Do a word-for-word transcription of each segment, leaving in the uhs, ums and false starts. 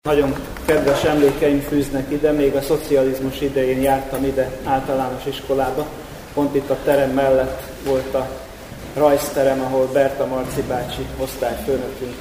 Nagyon kedves emlékeim fűznek ide, még a szocializmus idején jártam ide általános iskolába. Pont itt a terem mellett volt a rajzterem, ahol Berta Marci bácsi osztályfőnökünknek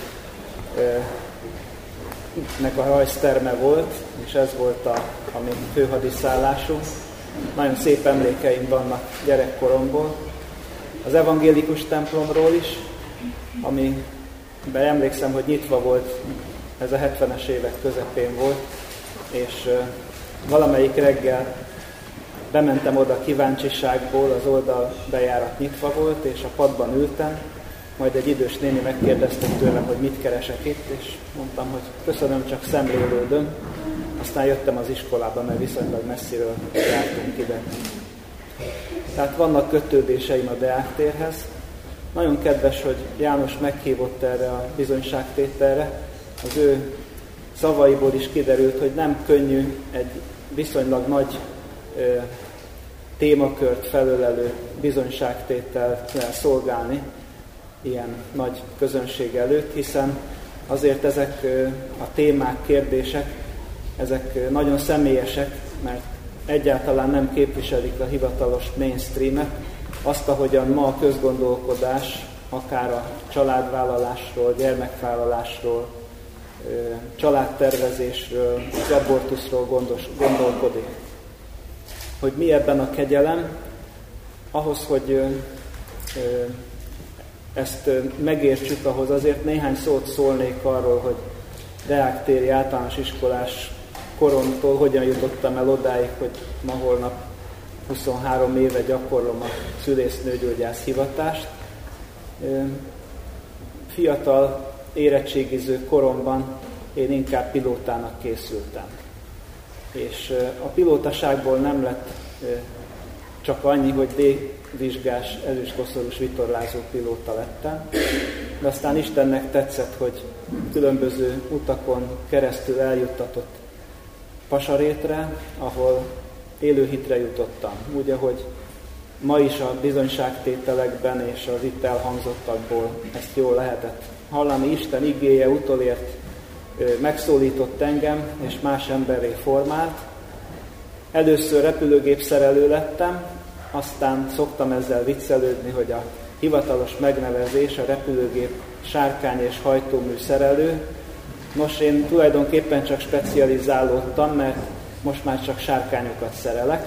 a rajzterme volt, és ez volt a, a mi főhadiszállásunk. Nagyon szép emlékeim vannak gyerekkoromból. Az evangélikus templomról is, amiben emlékszem, hogy nyitva volt, ez a hetvenes évek közepén volt, és valamelyik reggel bementem oda kíváncsiságból, az oldalbejárat nyitva volt, és a padban ültem, majd egy idős néni megkérdezte tőlem, hogy mit keresek itt, és mondtam, hogy köszönöm, csak szemlélődöm. Aztán jöttem az iskolába, mert viszonylag messziről jártunk ide. Tehát vannak kötődéseim a Deák térhez. Nagyon kedves, hogy János meghívott erre a bizonyságtételre. Az ő szavaiból is kiderült, hogy nem könnyű egy viszonylag nagy ö, témakört felölelő bizonyságtétellel szolgálni ilyen nagy közönség előtt, hiszen azért ezek ö, a témák, kérdések, ezek ö, nagyon személyesek, mert egyáltalán nem képviselik a hivatalos mainstreamet, azt, ahogyan ma a közgondolkodás akár a családvállalásról, gyermekvállalásról, családtervezésről, az abortuszról gondos, gondolkodik. Hogy mi ebben a kegyelem, ahhoz, hogy ezt megértsük, ahhoz azért néhány szót szólnék arról, hogy deáktéri általános iskolás koromtól hogyan jutottam el odáig, hogy ma holnap huszonhárom éve gyakorlom a szülésznőgyógyász hivatást. Fiatal érettségiző koromban én inkább pilótának készültem. És a pilótaságból nem lett csak annyi, hogy D-vizsgás, ezüstkoszorús vitorlázó pilóta lettem, de aztán Istennek tetszett, hogy különböző utakon keresztül eljuttatott Pasarétre, ahol élőhitre jutottam. Úgy, ahogy ma is a bizonyságtételekben és az itt elhangzottakból ezt jól lehetett hallani, Isten igéje utolért megszólított engem, és más emberré formált. Először repülőgépszerelő lettem, aztán szoktam ezzel viccelődni, hogy a hivatalos megnevezés a repülőgép sárkány és hajtómű szerelő. Nos, én tulajdonképpen csak specializálódtam, mert most már csak sárkányokat szerelek.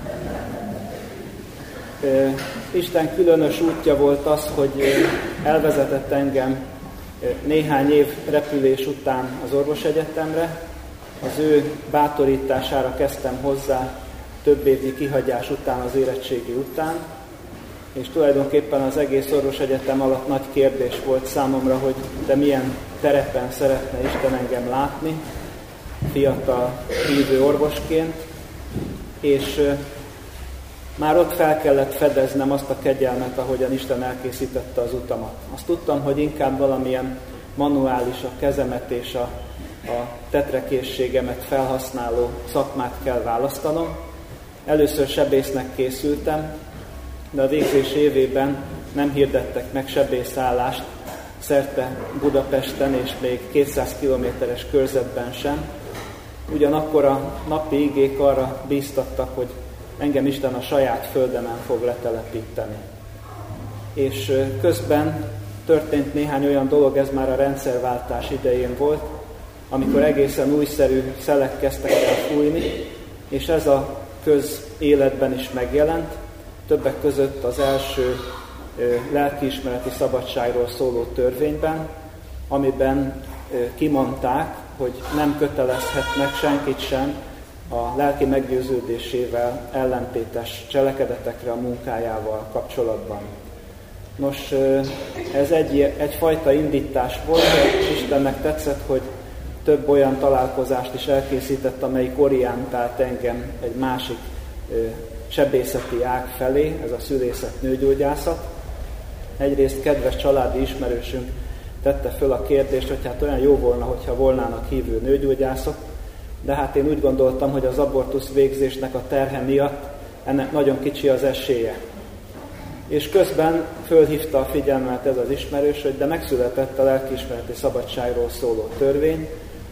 Isten különös útja volt az, hogy elvezetett engem néhány év repülés után az orvosegyetemre. Az ő bátorítására kezdtem hozzá több évnyi kihagyás után, az érettségi után, és tulajdonképpen az egész orvosegyetem alatt nagy kérdés volt számomra, hogy de milyen terepen szeretne Isten engem látni, fiatal hívő orvosként, és már ott fel kellett fedeznem azt a kegyelmet, ahogyan Isten elkészítette az utamat. Azt tudtam, hogy inkább valamilyen manuális, a kezemet és a, a tetrekészségemet felhasználó szakmát kell választanom. Először sebésznek készültem, de a végzés évében nem hirdettek meg sebészállást szerte Budapesten és még kétszáz kilométeres körzetben sem. Ugyanakkor a napi igék arra bíztattak, hogy engem Isten a saját földemen fog letelepíteni. És közben történt néhány olyan dolog, ez már a rendszerváltás idején volt, amikor egészen újszerű szelek kezdtek el fújni, és ez a közéletben is megjelent, többek között az első lelkiismereti szabadságról szóló törvényben, amiben kimondták, hogy nem kötelezhetnek senkit sem a lelki meggyőződésével ellentétes cselekedetekre a munkájával kapcsolatban. Nos, ez egy, egyfajta indítás volt, és Istennek tetszett, hogy több olyan találkozást is elkészített, amelyik orientált engem egy másik sebészeti ág felé, ez a szülészet nőgyógyászat. Egyrészt kedves családi ismerősünk tette föl a kérdést, hogy hát olyan jó volna, hogyha volnának hívő nőgyógyászok, de hát én úgy gondoltam, hogy az abortusz végzésnek a terhe miatt ennek nagyon kicsi az esélye. És közben fölhívta a figyelmet ez az ismerős, hogy de megszületett a lelkiismereti szabadságról szóló törvény,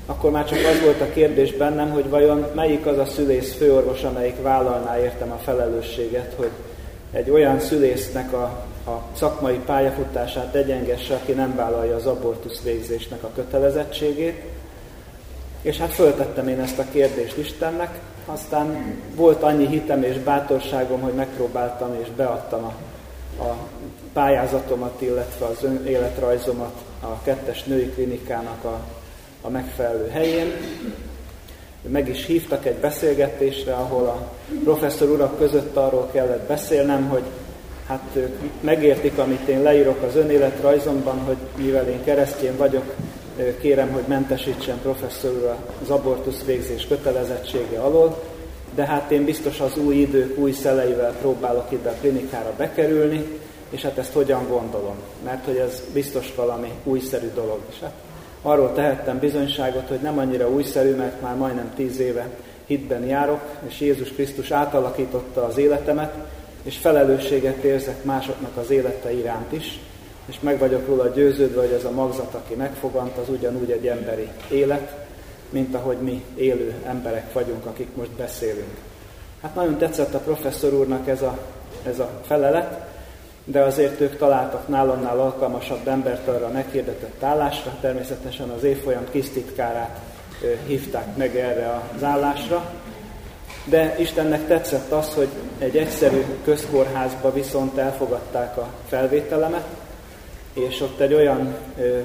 akkor már csak az volt a kérdés bennem, hogy vajon melyik az a szülész főorvos, amelyik vállalná értem a felelősséget, hogy egy olyan szülésznek a, a szakmai pályafutását egyengesse, aki nem vállalja az abortusz végzésnek a kötelezettségét. És hát föltettem én ezt a kérdést Istennek, aztán volt annyi hitem és bátorságom, hogy megpróbáltam és beadtam a, a pályázatomat, illetve az életrajzomat a kettes női klinikának a, a megfelelő helyén. Meg is hívtak egy beszélgetésre, ahol a professzor urak között arról kellett beszélnem, hogy hát ők megértik, amit én leírok az önéletrajzomban, hogy mivel én keresztény vagyok, kérem, hogy mentesítsen professzor úr az abortusz végzés kötelezettsége alól, de hát én biztos az új idők új szeleivel próbálok ide a klinikára bekerülni, és hát ezt hogyan gondolom, mert hogy ez biztos valami újszerű dolog is. Hát arról tehettem bizonyságot, hogy nem annyira újszerű, mert már majdnem tíz éve hitben járok, és Jézus Krisztus átalakította az életemet, és felelősséget érzek másoknak az élete iránt is, és meg vagyok róla győződve, hogy ez a magzat, aki megfogant, az ugyanúgy egy emberi élet, mint ahogy mi élő emberek vagyunk, akik most beszélünk. Hát nagyon tetszett a professzor úrnak ez a, ez a felelet, de azért ők találtak nálamnál alkalmasabb embert arra a meghirdetett állásra, természetesen az évfolyam kisztitkárát hívták meg erre az állásra, de Istennek tetszett az, hogy egy egyszerű közkórházba viszont elfogadták a felvételemet, és ott egy olyan ö, ö,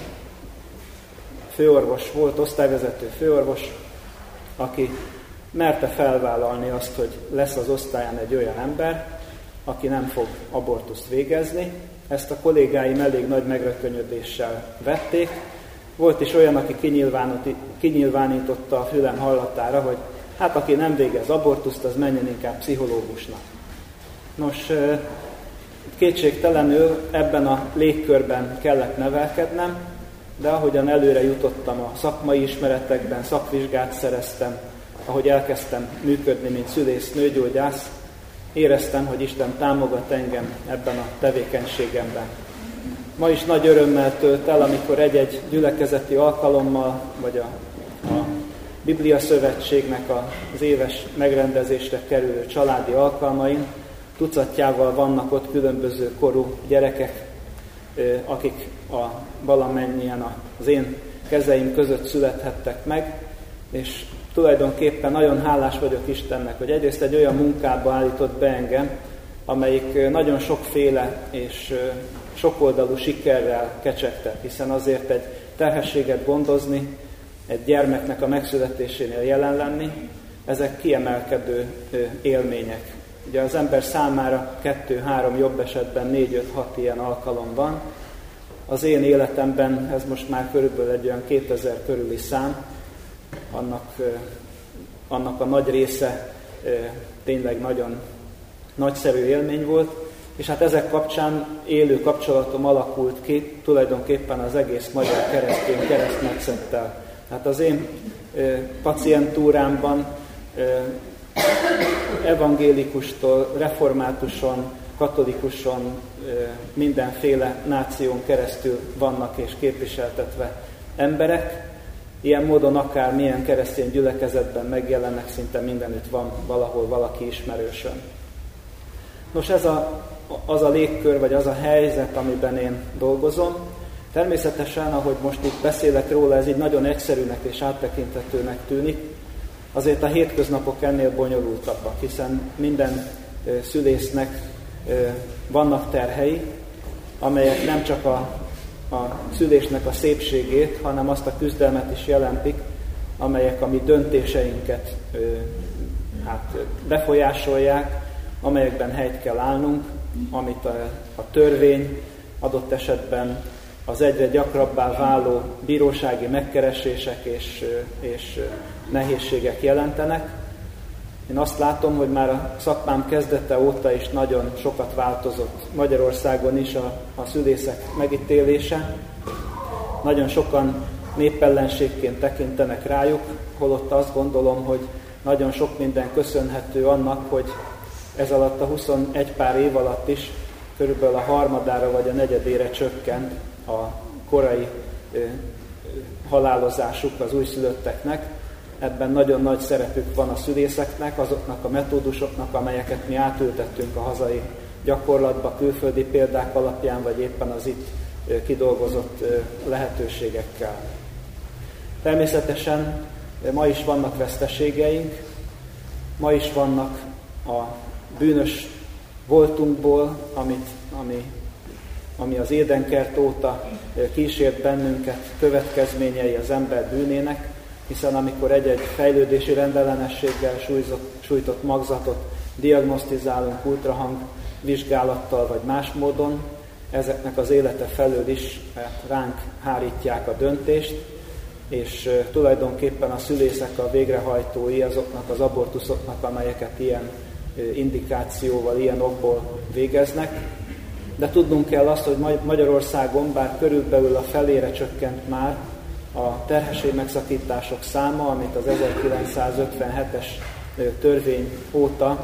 főorvos volt, osztályvezető főorvos, aki merte felvállalni azt, hogy lesz az osztályán egy olyan ember, aki nem fog abortuszt végezni. Ezt a kollégáim elég nagy megrökönyödéssel vették. Volt is olyan, aki kinyilvánította a fülem hallatára, hogy hát aki nem végez abortuszt, az menjen inkább pszichológusnak. Nos, kétségtelenül ebben a légkörben kellett nevelkednem, de ahogyan előre jutottam a szakmai ismeretekben, szakvizsgát szereztem, ahogy elkezdtem működni, mint szülész nőgyógyász, éreztem, hogy Isten támogat engem ebben a tevékenységemben. Ma is nagy örömmel tölt el, amikor egy-egy gyülekezeti alkalommal, vagy a, a Biblia Szövetségnek az éves megrendezésre kerülő családi alkalmain tucatjával vannak ott különböző korú gyerekek, akik a, valamennyien az én kezeim között születhettek meg, és tulajdonképpen nagyon hálás vagyok Istennek, hogy egyrészt egy olyan munkába állított be engem, amelyik nagyon sokféle és sokoldalú sikerrel kecsegtet, hiszen azért egy terhességet gondozni, egy gyermeknek a megszületésénél jelen lenni, ezek kiemelkedő élmények. Ugye az ember számára kettő-három, jobb esetben négy-öt-hat ilyen alkalom van. Az én életemben ez most már körülbelül egy olyan kétezer körüli szám, annak, annak a nagy része tényleg nagyon nagyszerű élmény volt, és hát ezek kapcsán élő kapcsolatom alakult ki tulajdonképpen az egész magyar keresztény keresztmetszettel. Hát az én pacientúrámban evangélikustól, reformátuson, katolikuson, mindenféle náción keresztül vannak és képviseltetve emberek. Ilyen módon akár milyen keresztény gyülekezetben megjelennek, szinte mindenütt van valahol valaki ismerősön. Nos, ez a, az a légkör, vagy az a helyzet, amiben én dolgozom. Természetesen, ahogy most itt beszélek róla, ez így nagyon egyszerűnek és áttekinthetőnek tűnik. Azért a hétköznapok ennél bonyolultabbak, hiszen minden ö, szülésznek ö, vannak terhei, amelyek nem csak a, a szülésnek a szépségét, hanem azt a küzdelmet is jelentik, amelyek a mi döntéseinket ö, hát, befolyásolják, amelyekben helyt kell állnunk, amit a, a törvény adott esetben az egyre gyakrabbá váló bírósági megkeresések és, és nehézségek jelentenek. Én azt látom, hogy már a szakmám kezdete óta is nagyon sokat változott Magyarországon is a, a szülészek megítélése. Nagyon sokan népellenségként tekintenek rájuk, holott azt gondolom, hogy nagyon sok minden köszönhető annak, hogy ez alatt a huszonegy pár év alatt is körülbelül a harmadára vagy a negyedére csökkent a korai halálozásuk az újszülötteknek. Ebben nagyon nagy szerepük van a szülészeknek, azoknak a metódusoknak, amelyeket mi átültettünk a hazai gyakorlatba, külföldi példák alapján, vagy éppen az itt kidolgozott lehetőségekkel. Természetesen ma is vannak veszteségeink, ma is vannak a bűnös voltunkból, amit, ami, ami az édenkert óta kísért bennünket, következményei az ember bűnének, hiszen amikor egy-egy fejlődési rendellenességgel sújtott, sújtott magzatot diagnosztizálunk ultrahang vizsgálattal vagy más módon, ezeknek az élete felől is ránk hárítják a döntést, és tulajdonképpen a szülészek a végrehajtói azoknak az abortuszoknak, amelyeket ilyen indikációval, ilyen okból végeznek. De tudnunk kell azt, hogy Magyarországon, bár körülbelül a felére csökkent már a terhességmegszakítások száma, amit az ezerkilencszázötvenhetes törvény óta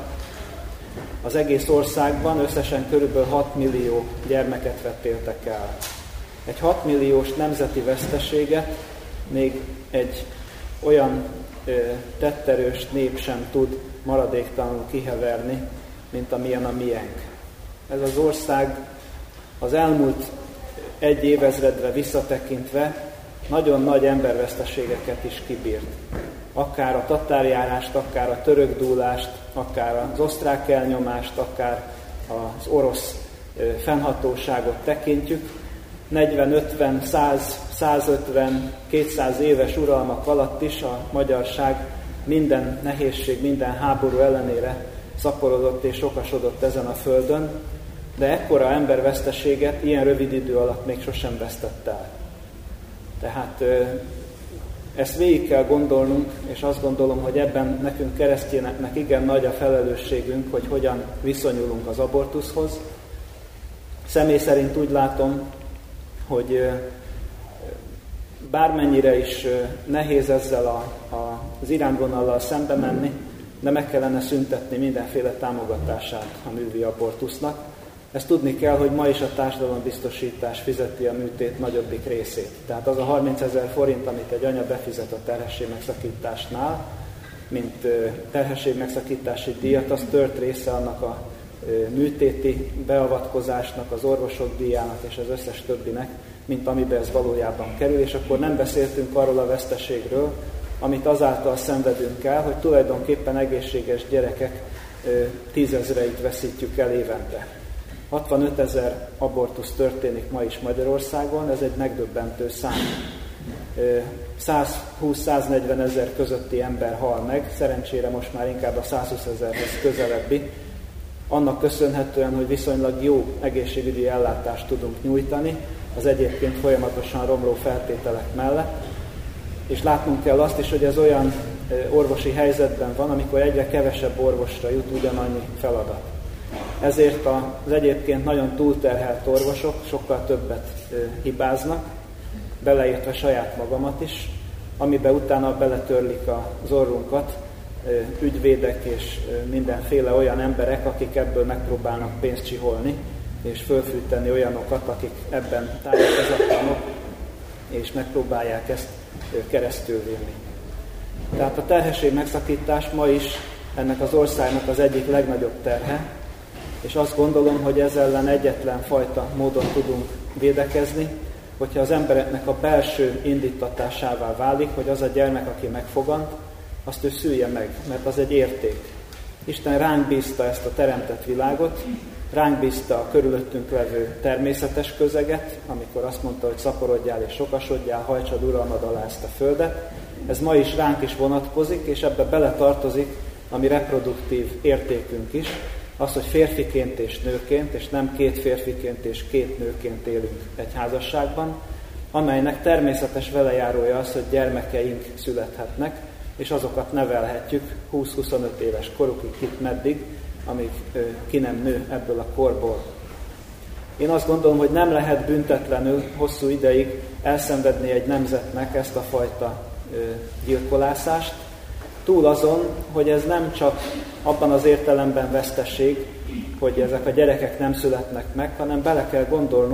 az egész országban összesen körülbelül hat millió gyermeket vetéltek el. Egy hat milliós nemzeti veszteséget még egy olyan ö, tetterős nép sem tud maradéktalanul kiheverni, mint amilyen a miénk. Ez az ország az elmúlt egy évezredre visszatekintve nagyon nagy emberveszteségeket is kibírt. Akár a tatárjárást, akár a törökdúlást, akár az osztrák elnyomást, akár az orosz fennhatóságot tekintjük. negyven, ötven, száz, százötven, kétszáz éves uralmak alatt is a magyarság minden nehézség, minden háború ellenére szaporodott és sokasodott ezen a földön, de ekkora emberveszteséget ilyen rövid idő alatt még sosem vesztett el. Tehát ezt végig kell gondolnunk, és azt gondolom, hogy ebben nekünk keresztényeknek igen nagy a felelősségünk, hogy hogyan viszonyulunk az abortuszhoz. Személy szerint úgy látom, hogy bármennyire is nehéz ezzel a, a, az irányvonallal szembe menni, de meg kellene szüntetni mindenféle támogatását a művi abortusznak. Ezt tudni kell, hogy ma is a társadalombiztosítás fizeti a műtét nagyobbik részét. Tehát az a harmincezer forint, amit egy anya befizet a terhességmegszakításnál, mint terhességmegszakítási díjat, az tört része annak a műtéti beavatkozásnak, az orvosok díjának és az összes többinek, mint amiben ez valójában kerül, és akkor nem beszéltünk arról a veszteségről, amit azáltal szenvedünk el, hogy tulajdonképpen egészséges gyerekek tízezreit veszítjük el évente. hatvanötezer abortusz történik ma is Magyarországon, ez egy megdöbbentő szám. százhúsz-száznegyven ezer közötti ember hal meg, szerencsére most már inkább a százhúszezerhez közelebbi, annak köszönhetően, hogy viszonylag jó egészségügyi ellátást tudunk nyújtani, az egyébként folyamatosan romló feltételek mellett, és látnunk kell azt is, hogy ez olyan orvosi helyzetben van, amikor egyre kevesebb orvosra jut ugyanannyi feladat. Ezért az egyébként nagyon túlterhelt orvosok sokkal többet hibáznak, beleértve saját magamat is, amiben utána beletörlik az orrunkat ügyvédek és mindenféle olyan emberek, akik ebből megpróbálnak pénzt csiholni, és fölfűteni olyanokat, akik ebben tájékozatlanok, és megpróbálják ezt keresztülvinni. Tehát a terhességmegszakítás ma is ennek az országnak az egyik legnagyobb terhe, és azt gondolom, hogy ez ellen egyetlen fajta módon tudunk védekezni, hogyha az embereknek a belső indítatásává válik, hogy az a gyermek, aki megfogant, azt ő szülje meg, mert az egy érték. Isten ránk bízta ezt a teremtett világot, ránk bízta a körülöttünk levő természetes közeget, amikor azt mondta, hogy szaporodjál és sokasodjál, hajtsad uralmad alá ezt a földet. Ez ma is ránk is vonatkozik, és ebbe beletartozik a mi reproduktív értékünk is, az, hogy férfiként és nőként, és nem két férfiként és két nőként élünk egy házasságban, amelynek természetes velejárója az, hogy gyermekeink születhetnek, és azokat nevelhetjük húsz-huszonöt éves korukig, itt meddig, amíg ö, ki nem nő ebből a korból. Én azt gondolom, hogy nem lehet büntetlenül hosszú ideig elszenvedni egy nemzetnek ezt a fajta ö, gyilkolászást, túl azon, hogy ez nem csak abban az értelemben veszteség, hogy ezek a gyerekek nem születnek meg, hanem bele kell gondolnunk,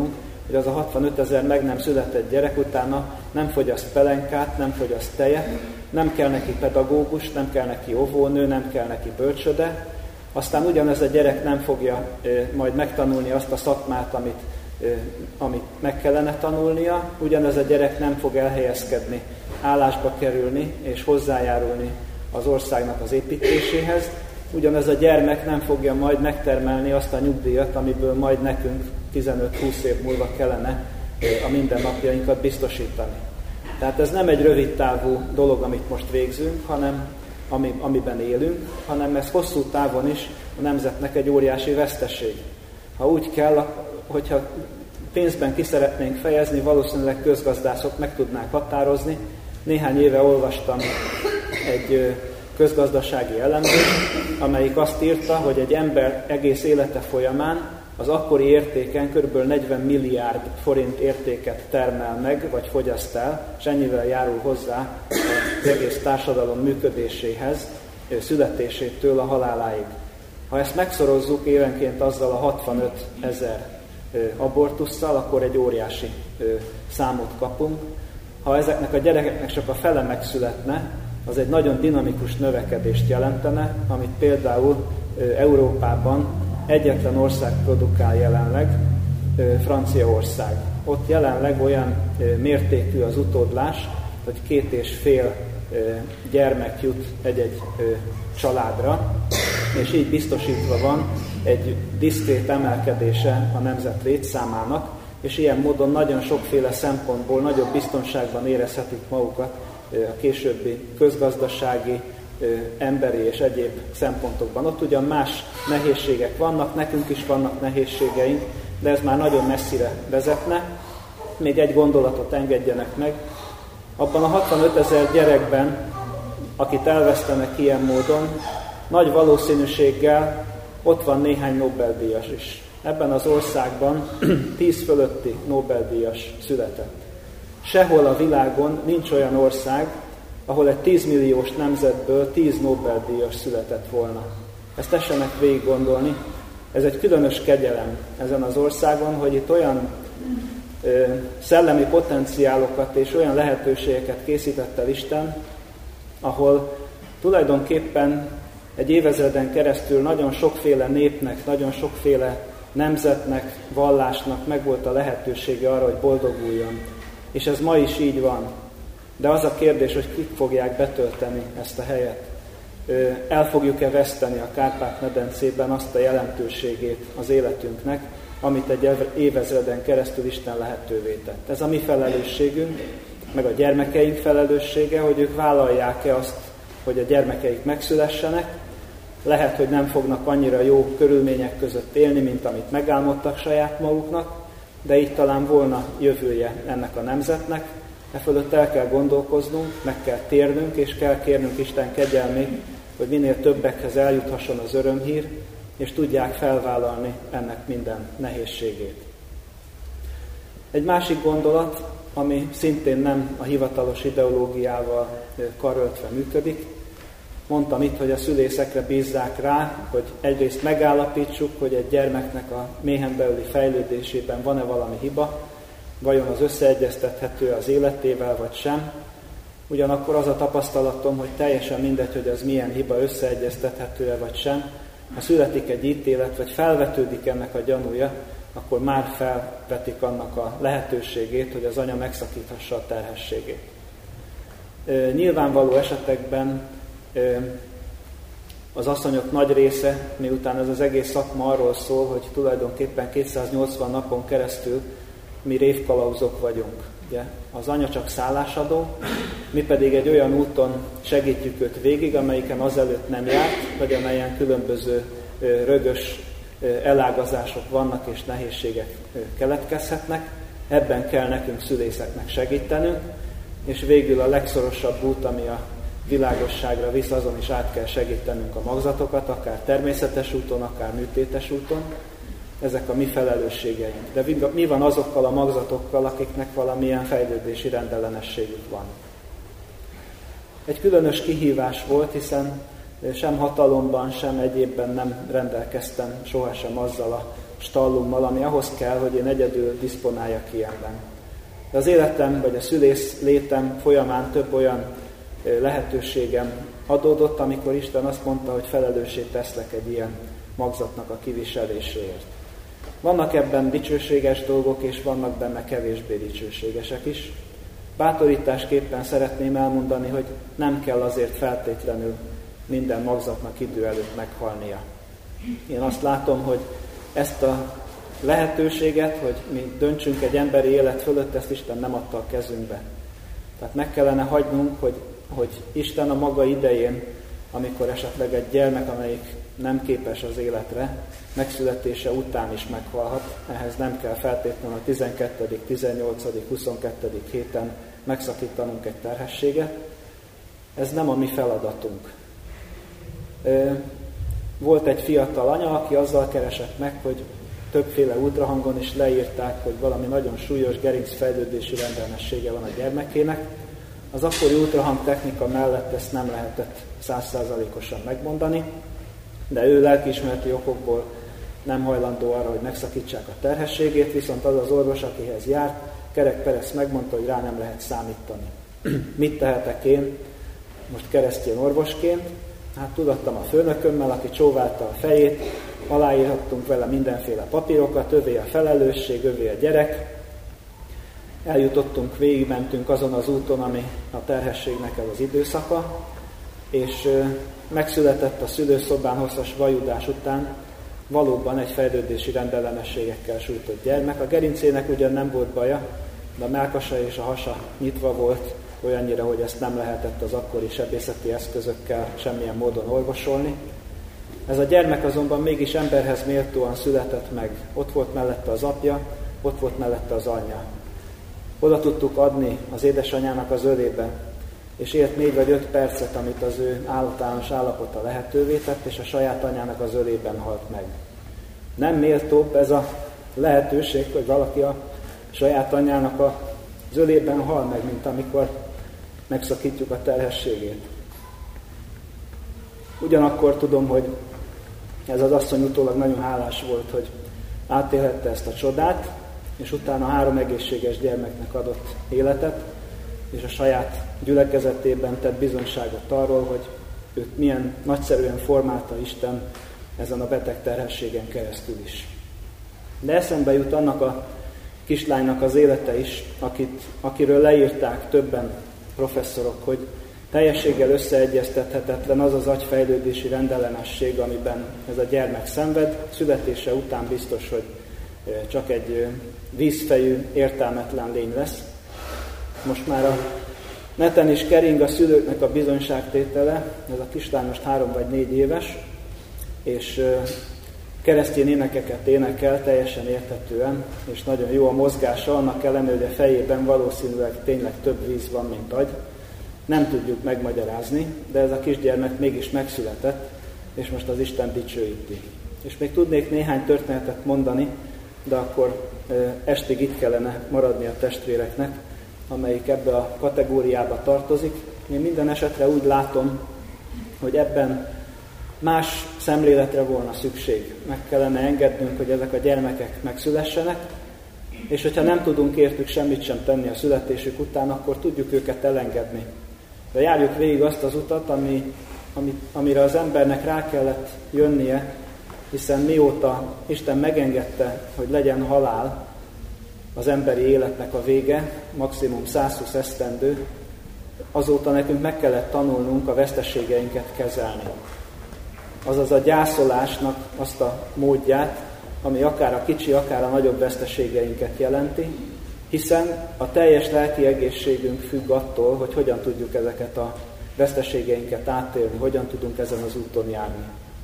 hogy az a hatvanötezer meg nem született gyerek utána nem fogyaszt pelenkát, nem fogyaszt tejet, nem kell neki pedagógus, nem kell neki óvónő, nem kell neki bölcsöde, aztán ugyanez a gyerek nem fogja majd megtanulni azt a szakmát, amit, amit meg kellene tanulnia, ugyanez a gyerek nem fog elhelyezkedni, állásba kerülni és hozzájárulni az országnak az építéséhez, ugyanez a gyermek nem fogja majd megtermelni azt a nyugdíjat, amiből majd nekünk tizenöt-húsz év múlva kellene a mindennapjainkat biztosítani. Tehát ez nem egy rövid távú dolog, amit most végzünk, hanem ami, amiben élünk, hanem ez hosszú távon is a nemzetnek egy óriási veszteség. Ha úgy kell, hogyha pénzben ki szeretnénk fejezni, valószínűleg közgazdászok meg tudnák határozni. Néhány éve olvastam egy közgazdasági elemzést, amelyik azt írta, hogy egy ember egész élete folyamán az akkori értéken kb. negyven milliárd forint értéket termel meg, vagy fogyaszt el, és ennyivel járul hozzá az egész társadalom működéséhez, születésétől a haláláig. Ha ezt megszorozzuk évenként azzal a hatvanöt ezer abortusszal, akkor egy óriási számot kapunk. Ha ezeknek a gyerekeknek csak a fele megszületne, az egy nagyon dinamikus növekedést jelentene, amit például Európában egyetlen ország produkál jelenleg, Franciaország. Ott jelenleg olyan mértékű az utódlás, hogy két és fél gyermek jut egy-egy családra, és így biztosítva van egy diszkrét emelkedése a nemzet létszámának, és ilyen módon nagyon sokféle szempontból nagyobb biztonságban érezhetik magukat a későbbi közgazdasági, emberi és egyéb szempontokban. Ott ugyan más nehézségek vannak, nekünk is vannak nehézségeink, de ez már nagyon messzire vezetne. Még egy gondolatot engedjenek meg. Abban a hatvanötezer gyerekben, akit elvesztenek ilyen módon, nagy valószínűséggel ott van néhány Nobel-díjas is. Ebben az országban tíz fölötti Nobel-díjas született. Sehol a világon nincs olyan ország, ahol egy tízmilliós nemzetből tíz Nobel-díjas született volna. Ezt tessenek végig gondolni. Ez egy különös kegyelem ezen az országon, hogy itt olyan ö, szellemi potenciálokat és olyan lehetőségeket készített el Isten, ahol tulajdonképpen egy évezreden keresztül nagyon sokféle népnek, nagyon sokféle nemzetnek, vallásnak megvolt a lehetősége arra, hogy boldoguljon. És ez ma is így van. De az a kérdés, hogy kik fogják betölteni ezt a helyet. El fogjuk-e veszteni a Kárpát-medencében azt a jelentőségét az életünknek, amit egy évezreden keresztül Isten lehetővé tett. Ez a mi felelősségünk, meg a gyermekeink felelőssége, hogy ők vállalják-e azt, hogy a gyermekeik megszülessenek. Lehet, hogy nem fognak annyira jó körülmények között élni, mint amit megálmodtak saját maguknak, de így talán volna jövője ennek a nemzetnek. E fölött el kell gondolkoznunk, meg kell térnünk, és kell kérnünk Isten kegyelmét, hogy minél többekhez eljuthasson az örömhír, és tudják felvállalni ennek minden nehézségét. Egy másik gondolat, ami szintén nem a hivatalos ideológiával karöltve működik. Mondtam itt, hogy a szülészekre bízzák rá, hogy egyrészt megállapítsuk, hogy egy gyermeknek a méhen belüli fejlődésében van-e valami hiba, vajon az összeegyeztethető az életével, vagy sem. Ugyanakkor az a tapasztalatom, hogy teljesen mindegy, hogy az milyen hiba, összeegyeztethető-e, vagy sem. Ha születik egy ítélet, vagy felvetődik ennek a gyanúja, akkor már felvetik annak a lehetőségét, hogy az anya megszakíthassa a terhességét. Nyilvánvaló esetekben az asszonyok nagy része, miután ez az egész szakma arról szól, hogy tulajdonképpen kétszáznyolcvan napon keresztül mi révkalauzok vagyunk. Ugye? Az anya csak szállásadó, mi pedig egy olyan úton segítjük őt végig, amelyiken azelőtt nem járt, vagy amelyen különböző rögös elágazások vannak és nehézségek keletkezhetnek. Ebben kell nekünk szülészeknek segítenünk, és végül a legszorosabb út, ami a világosságra visz, azon is át kell segítenünk a magzatokat, akár természetes úton, akár műtétes úton. Ezek a mi felelősségeink. De mi van azokkal a magzatokkal, akiknek valamilyen fejlődési rendellenességük van? Egy különös kihívás volt, hiszen sem hatalomban, sem egyébben nem rendelkeztem sohasem azzal a stallummal, ami ahhoz kell, hogy én egyedül diszponáljak ilyenben. De az életem, vagy a szülész létem folyamán több olyan lehetőségem adódott, amikor Isten azt mondta, hogy felelőssé teszlek egy ilyen magzatnak a kiviseléséért. Vannak ebben dicsőséges dolgok, és vannak benne kevésbé dicsőségesek is. Bátorításképpen szeretném elmondani, hogy nem kell azért feltétlenül minden magzatnak idő előtt meghalnia. Én azt látom, hogy ezt a lehetőséget, hogy mi döntsünk egy emberi élet fölött, ezt Isten nem adta a kezünkbe. Tehát meg kellene hagynunk, hogy, hogy Isten a maga idején, amikor esetleg egy gyermek, amelyik nem képes az életre, megszületése után is meghalhat, ehhez nem kell feltétlenül a tizenkettedik, tizennyolcadik, huszonkettedik héten megszakítanunk egy terhességet. Ez nem a mi feladatunk. Volt egy fiatal anya, aki azzal keresett meg, hogy többféle ultrahangon is leírták, hogy valami nagyon súlyos gerincfejlődési rendellenessége van a gyermekének. Az akkori ultrahang technika mellett ezt nem lehetett száz százalékosan megmondani, de ő lelkiismereti okokból nem hajlandó arra, hogy megszakítsák a terhességét, viszont az az orvos, akihez járt, Kerek Perez megmondta, hogy rá nem lehet számítani. Mit tehetek én most keresztény orvosként? Hát tudattam a főnökömmel, aki csóválta a fejét, aláírhattunk vele mindenféle papírokat, övé a felelősség, övé a gyerek. Eljutottunk, végigmentünk azon az úton, ami a terhességnek ez az időszaka, és megszületett a szülőszobán hosszas vajudás után valóban egy fejlődési rendellenességekkel sújtott gyermek. A gerincének ugyan nem volt baja, de a mellkasa és a hasa nyitva volt, olyannyira, hogy ezt nem lehetett az akkori sebészeti eszközökkel semmilyen módon orvosolni. Ez a gyermek azonban mégis emberhez méltóan született meg. Ott volt mellette az apja, ott volt mellette az anyja. Oda tudtuk adni az édesanyjának az ölébe, és élt négy vagy öt percet, amit az ő általános állapota lehetővé tett, és a saját anyjának az ölében halt meg. Nem méltóbb ez a lehetőség, hogy valaki a saját anyjának az ölében hal meg, mint amikor megszakítjuk a terhességét. Ugyanakkor tudom, hogy ez az asszony utólag nagyon hálás volt, hogy átélhette ezt a csodát, és utána három egészséges gyermeknek adott életet, és a saját gyülekezetében tett bizonyságot arról, hogy őt milyen nagyszerűen formálta Isten ezen a beteg terhességen keresztül is. De eszembe jut annak a kislánynak az élete is, akit, akiről leírták többen professzorok, hogy teljességgel összeegyeztethetetlen az az agyfejlődési rendellenesség, amiben ez a gyermek szenved. Születése után biztos, hogy csak egy vízfejű, értelmetlen lény lesz. Most már a neten is kering a szülőknek a bizonyságtétele, ez a kislány most három vagy négy éves, és keresztény énekeket énekel teljesen érthetően, és nagyon jó a mozgása, annak ellenére, hogy a fejében valószínűleg tényleg több víz van, mint agy. Nem tudjuk megmagyarázni, de ez a kisgyermek mégis megszületett, és most az Isten dicsőíti. És még tudnék néhány történetet mondani, de akkor estig itt kellene maradni a testvéreknek, amelyik ebbe a kategóriába tartozik. Én minden esetre úgy látom, hogy ebben más szemléletre volna szükség. Meg kellene engednünk, hogy ezek a gyermekek megszülessenek, és hogyha nem tudunk értük semmit sem tenni a születésük után, akkor tudjuk őket elengedni. De járjuk végig azt az utat, ami, ami, amire az embernek rá kellett jönnie, hiszen mióta Isten megengedte, hogy legyen halál, az emberi életnek a vége, maximum száz húsz esztendő, azóta nekünk meg kellett tanulnunk a veszteségeinket kezelni. Azaz a gyászolásnak azt a módját, ami akár a kicsi, akár a nagyobb veszteségeinket jelenti, hiszen a teljes lelki egészségünk függ attól, hogy hogyan tudjuk ezeket a veszteségeinket átélni, hogyan tudunk ezen az úton járni.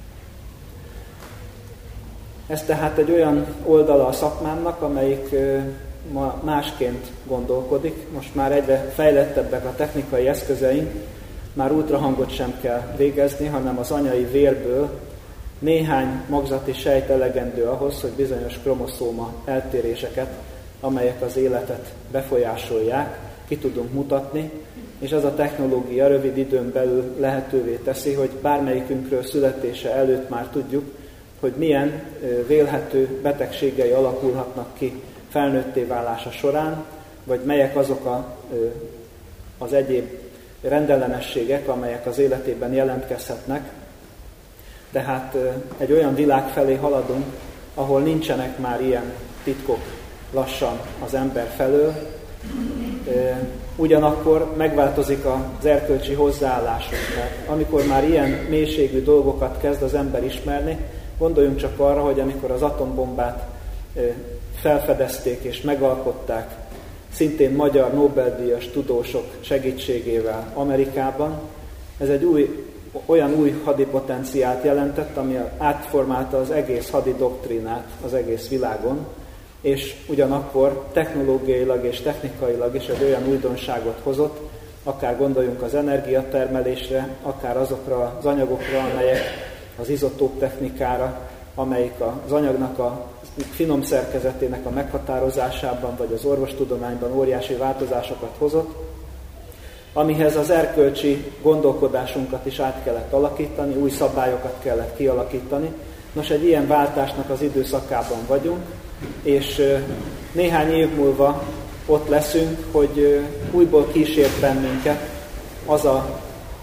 Ez tehát egy olyan oldala a szakmámnak, amelyik ma másként gondolkodik. Most már egyre fejlettebbek a technikai eszközeink, már ultrahangot sem kell végezni, hanem az anyai vérből néhány magzati sejt elegendő ahhoz, hogy bizonyos kromoszóma eltéréseket, amelyek az életet befolyásolják, ki tudunk mutatni, és az a technológia rövid időn belül lehetővé teszi, hogy bármelyikünkről születése előtt már tudjuk, hogy milyen vélhető betegségei alakulhatnak ki felnőtté válása során, vagy melyek azok a, az egyéb rendellenességek, amelyek az életében jelentkezhetnek. Tehát egy olyan világ felé haladunk, ahol nincsenek már ilyen titkok lassan az ember felől, ugyanakkor megváltozik az erkölcsi hozzáállásunk. Mert amikor már ilyen mélységű dolgokat kezd az ember ismerni, gondoljunk csak arra, hogy amikor az atombombát felfedezték és megalkották, szintén magyar Nobel-díjas tudósok segítségével Amerikában, ez egy új, olyan új hadipotenciált jelentett, ami átformálta az egész hadidoktrinát az egész világon, és ugyanakkor technológiailag és technikailag is egy olyan újdonságot hozott, akár gondoljunk az energiatermelésre, akár azokra az anyagokra, amelyek az izotóp technikára, amelyik az anyagnak a finom szerkezetének a meghatározásában, vagy az orvostudományban óriási változásokat hozott, amihez az erkölcsi gondolkodásunkat is át kellett alakítani, új szabályokat kellett kialakítani. Nos, egy ilyen váltásnak az időszakában vagyunk, és néhány év múlva ott leszünk, hogy újból kísért bennünket az a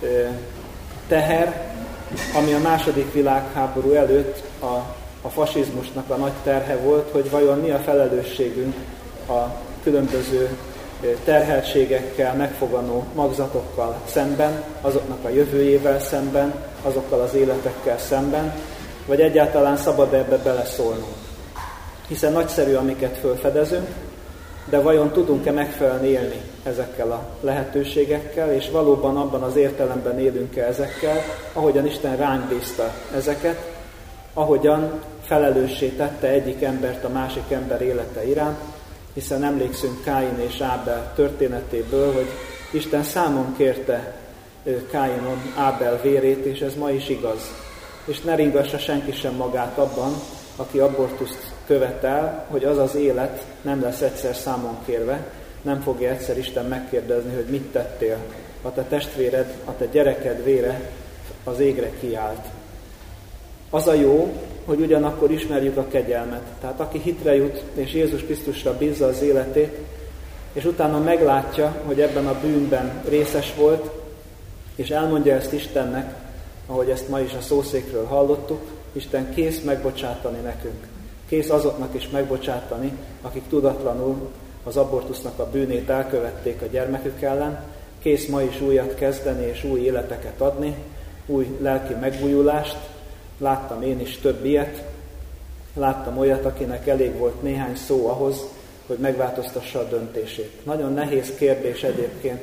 teher, ami a második világháború előtt a, a fasizmusnak a nagy terhe volt, hogy vajon mi a felelősségünk a különböző terheltségekkel, megfoganó magzatokkal szemben, azoknak a jövőjével szemben, azokkal az életekkel szemben, vagy egyáltalán szabad ebbe beleszólnunk. Hiszen nagyszerű, amiket felfedezünk, de vajon tudunk-e megfelelően élni ezekkel a lehetőségekkel, és valóban abban az értelemben élünk-e ezekkel, ahogyan Isten ránk bízta ezeket, ahogyan felelőssé tette egyik embert a másik ember élete iránt, hiszen emlékszünk Káin és Ábel történetéből, hogy Isten számon kérte Káinon Ábel vérét, és ez ma is igaz. És ne ringassa senki sem magát abban, aki abortuszt követel, hogy az az élet nem lesz egyszer számon kérve, nem fogja egyszer Isten megkérdezni, hogy mit tettél. A te testvéred, a te gyereked vére az égre kiállt. Az a jó, hogy ugyanakkor ismerjük a kegyelmet. Tehát aki hitre jut, és Jézus Krisztusra bízza az életét, és utána meglátja, hogy ebben a bűnben részes volt, és elmondja ezt Istennek, ahogy ezt ma is a szószékről hallottuk, Isten kész megbocsátani nekünk. Kész azoknak is megbocsátani, akik tudatlanul az abortusznak a bűnét elkövették a gyermekük ellen, kész ma is újat kezdeni és új életeket adni, új lelki megújulást. Láttam én is több ilyet, láttam olyat, akinek elég volt néhány szó ahhoz, hogy megváltoztassa a döntését. Nagyon nehéz kérdés egyébként.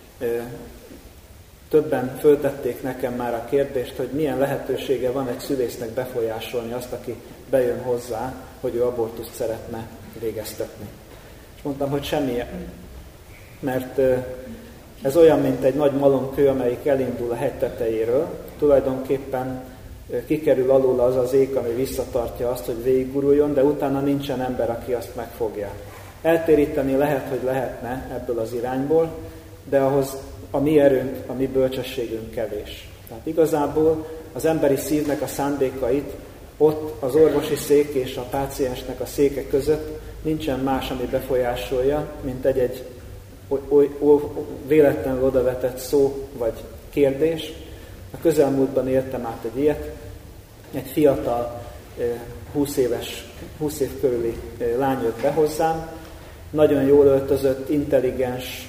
Többen föltették nekem már a kérdést, hogy milyen lehetősége van egy szülésznek befolyásolni azt, aki bejön hozzá, hogy ő abortuszt szeretne végeztetni. És mondtam, hogy semmilyen. Mert ez olyan, mint egy nagy malomkő, amelyik elindul a hegy tetejéről. Tulajdonképpen kikerül alóla az az ék, ami visszatartja azt, hogy végigguruljon, de utána nincsen ember, aki azt megfogja. Eltéríteni lehet, hogy lehetne ebből az irányból, de ahhoz a mi erőnk, a mi bölcsességünk kevés. Tehát igazából az emberi szívnek a szándékait ott az orvosi szék és a páciensnek a széke között nincsen más, ami befolyásolja, mint egy-egy véletlenül odavetett szó vagy kérdés. A közelmúltban éltem át egy ilyet, egy fiatal, húsz éves, húsz év körüli lány jött be hozzám, nagyon jól öltözött, intelligens,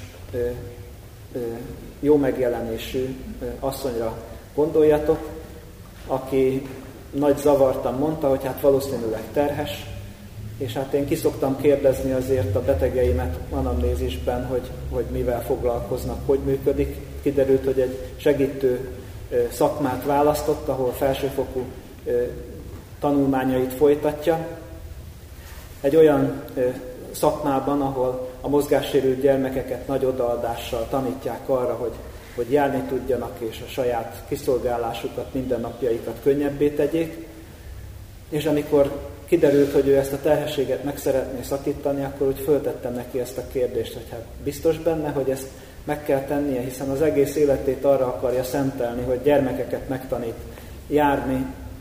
jó megjelenésű asszonyra gondoljatok, aki nagy zavartan mondta, hogy hát valószínűleg terhes, és hát én kiszoktam kérdezni azért a betegeimet anamnézisben, hogy, hogy mivel foglalkoznak, hogy működik. Kiderült, hogy egy segítő szakmát választott, ahol felsőfokú tanulmányait folytatja. Egy olyan szakmában, ahol a mozgássérült gyermekeket nagy odaadással tanítják arra, hogy, hogy járni tudjanak, és a saját kiszolgálásukat, mindennapjaikat könnyebbé tegyék. És amikor kiderült, hogy ő ezt a terhességet meg szeretné szakítani, akkor úgy föltettem neki ezt a kérdést, hogy hát biztos benne, hogy ezt meg kell tennie, hiszen az egész életét arra akarja szentelni, hogy gyermekeket megtanít járni,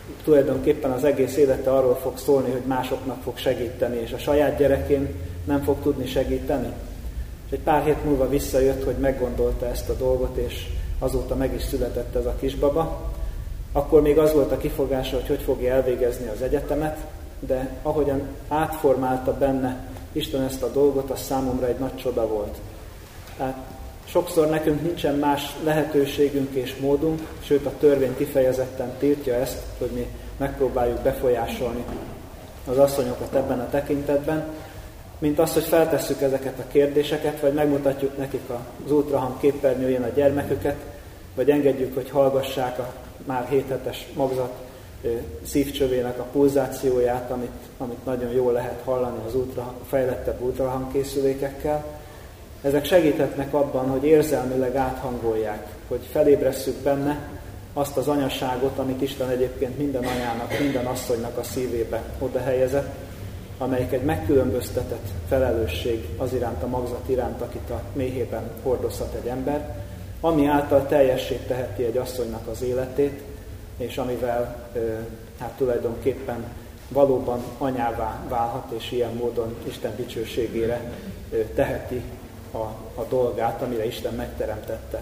tulajdonképpen az egész élete arról fog szólni, hogy másoknak fog segíteni, és a saját gyerekén nem fog tudni segíteni. És egy pár hét múlva visszajött, hogy meggondolta ezt a dolgot, és azóta meg is született ez a kisbaba. Akkor még az volt a kifogása, hogy hogy fogja elvégezni az egyetemet, de ahogyan átformálta benne Isten ezt a dolgot, az számomra egy nagy csoda volt. Tehát sokszor nekünk nincsen más lehetőségünk és módunk, sőt a törvény kifejezetten tiltja ezt, hogy mi megpróbáljuk befolyásolni az asszonyokat ebben a tekintetben, mint az, hogy feltesszük ezeket a kérdéseket, vagy megmutatjuk nekik az ultrahang képernyőjén a gyermeküket, vagy engedjük, hogy hallgassák a már hét hetes magzat szívcsövének a pulzációját, amit, amit nagyon jól lehet hallani az ultra, fejlettebb ultrahangkészülékekkel. Ezek segíthetnek abban, hogy érzelmileg áthangolják, hogy felébresszük benne azt az anyaságot, amit Isten egyébként minden anyának, minden asszonynak a szívébe oda helyezett, amelyik egy megkülönböztetett felelősség az iránt, a magzat iránt, akit a méhében hordozhat egy ember, ami által teljessé teheti egy asszonynak az életét, és amivel hát tulajdonképpen valóban anyává válhat, és ilyen módon Isten dicsőségére teheti a, a dolgát, amire Isten megteremtette.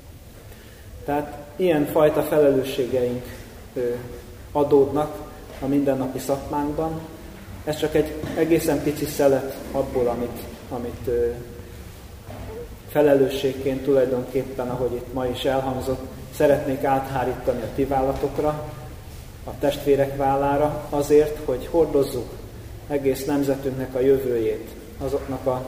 Tehát ilyen fajta felelősségeink adódnak a mindennapi szakmánkban. Ez csak egy egészen pici szelet abból, amit, amit felelősségként tulajdonképpen, ahogy itt ma is elhangzott, szeretnék áthárítani a ti vállatokra, a testvérek vállára, azért, hogy hordozzuk egész nemzetünknek a jövőjét, azoknak a,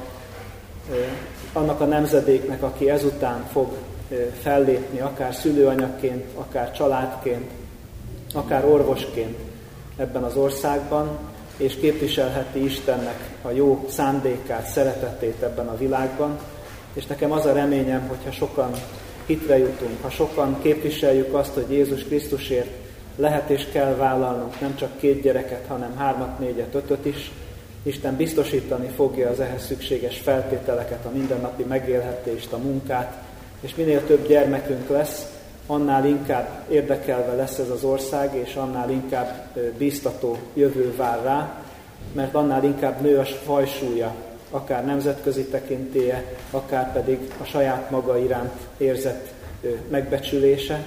annak a nemzedéknek, aki ezután fog fellépni, akár szülőanyaként, akár családként, akár orvosként ebben az országban, és képviselheti Istennek a jó szándékát, szeretetét ebben a világban. És nekem az a reményem, hogyha sokan hitre jutunk, ha sokan képviseljük azt, hogy Jézus Krisztusért lehet és kell vállalnunk nem csak két gyereket, hanem hármat, négyet, ötöt is, Isten biztosítani fogja az ehhez szükséges feltételeket, a mindennapi megélhetést, a munkát, és minél több gyermekünk lesz, annál inkább érdekelve lesz ez az ország, és annál inkább bíztató jövő vár rá, mert annál inkább nő a fajsúlya, akár nemzetközi tekintélye, akár pedig a saját maga iránt érzett megbecsülése.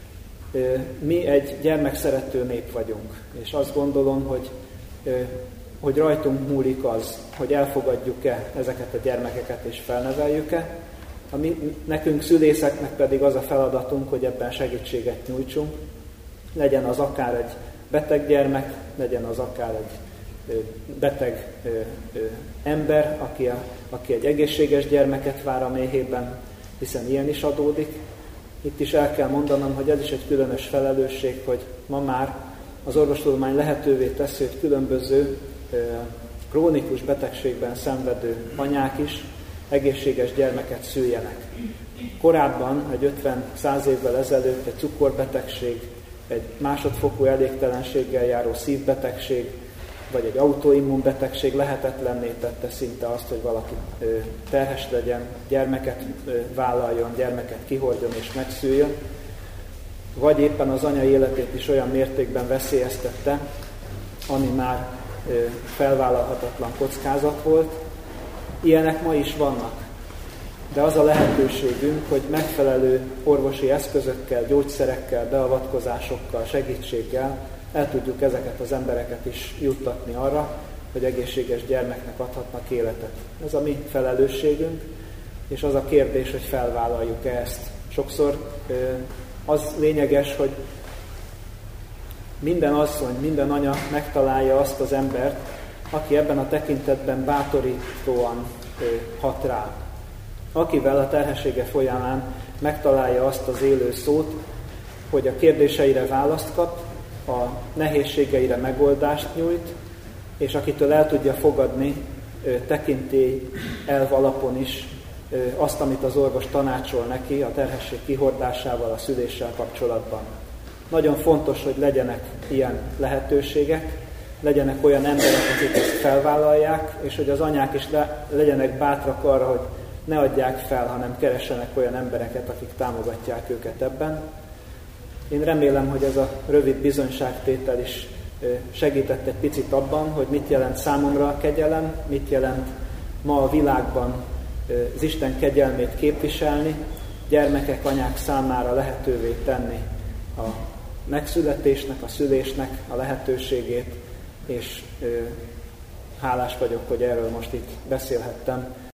Mi egy gyermekszerető nép vagyunk, és azt gondolom, hogy, hogy rajtunk múlik az, hogy elfogadjuk-e ezeket a gyermekeket és felneveljük-e. A mi, nekünk szülészeknek pedig az a feladatunk, hogy ebben segítséget nyújtsunk. Legyen az akár egy beteg gyermek, legyen az akár egy beteg ö, ö, ember, aki, a, aki egy egészséges gyermeket vár a méhében, hiszen ilyen is adódik. Itt is el kell mondanom, hogy ez is egy különös felelősség, hogy ma már az orvostudomány lehetővé teszi, hogy különböző ö, krónikus betegségben szenvedő anyák is egészséges gyermeket szüljenek. Korábban, egy ötven-száz évvel ezelőtt egy cukorbetegség, egy másodfokú elégtelenséggel járó szívbetegség, vagy egy autoimmunbetegség lehetetlenné tette szinte azt, hogy valaki terhes legyen, gyermeket vállaljon, gyermeket kihordjon és megszüljön, vagy éppen az anya életét is olyan mértékben veszélyeztette, ami már felvállalhatatlan kockázat volt. Ilyenek ma is vannak, de az a lehetőségünk, hogy megfelelő orvosi eszközökkel, gyógyszerekkel, beavatkozásokkal, segítséggel el tudjuk ezeket az embereket is juttatni arra, hogy egészséges gyermeknek adhatnak életet. Ez a mi felelősségünk, és az a kérdés, hogy felvállaljuk-e ezt. Sokszor az lényeges, hogy minden asszony, minden anya megtalálja azt az embert, aki ebben a tekintetben bátorítóan hat rá. Akivel a terhessége folyamán megtalálja azt az élő szót, hogy a kérdéseire választ kap, a nehézségeire megoldást nyújt, és akitől el tudja fogadni tekintély elv alapon is azt, amit az orvos tanácsol neki a terhesség kihordásával, a szüléssel kapcsolatban. Nagyon fontos, hogy legyenek ilyen lehetőségek, legyenek olyan emberek, akik ezt felvállalják, és hogy az anyák is le, legyenek bátrak arra, hogy ne adják fel, hanem keressenek olyan embereket, akik támogatják őket ebben. Én remélem, hogy ez a rövid bizonyságtétel is segített egy picit abban, hogy mit jelent számomra a kegyelem, mit jelent ma a világban az Isten kegyelmét képviselni, gyermekek, anyák számára lehetővé tenni a megszületésnek, a szülésnek a lehetőségét, és hálás vagyok, hogy erről most itt beszélhettem.